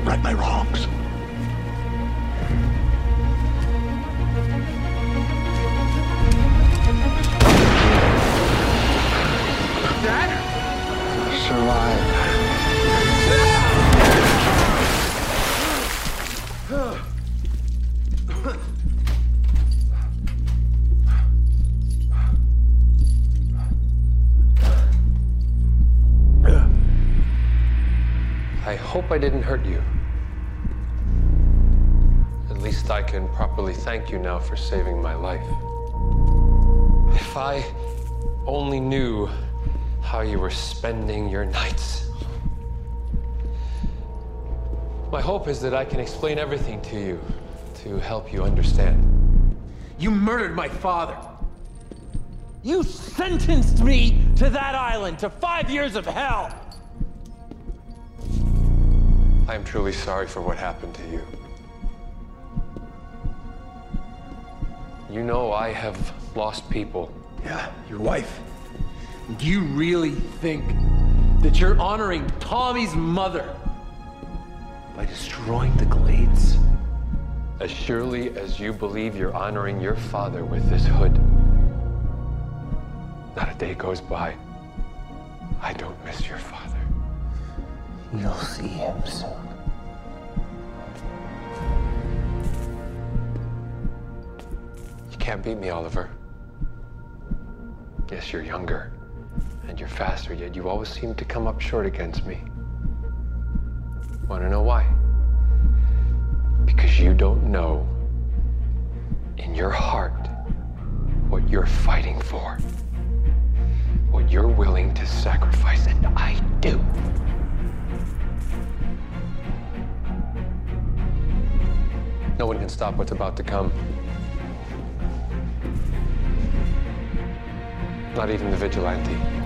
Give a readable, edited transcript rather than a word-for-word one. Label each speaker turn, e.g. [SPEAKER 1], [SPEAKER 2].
[SPEAKER 1] right my wrongs.
[SPEAKER 2] Dad?
[SPEAKER 1] Survive.
[SPEAKER 3] I hope I didn't hurt you. At least I can properly thank you now for saving my life. If I only knew how you were spending your nights. My hope is that I can explain everything to you to help you understand.
[SPEAKER 2] You murdered my father. You sentenced me to that island, to 5 years of hell.
[SPEAKER 3] I am truly sorry for what happened to you. You know I have lost people.
[SPEAKER 2] Yeah, your wife. Do you really think that you're honoring Tommy's mother by destroying the Glades?
[SPEAKER 3] As surely as you believe you're honoring your father with this hood, not a day goes by I don't miss your father.
[SPEAKER 2] You'll see him soon.
[SPEAKER 3] You can't beat me, Oliver. Yes, you're younger, and you're faster, yet you always seem to come up short against me. Want to know why? Because you don't know, in your heart, what you're fighting for. What you're willing to sacrifice, and I do. No one can stop what's about to come. Not even the vigilante.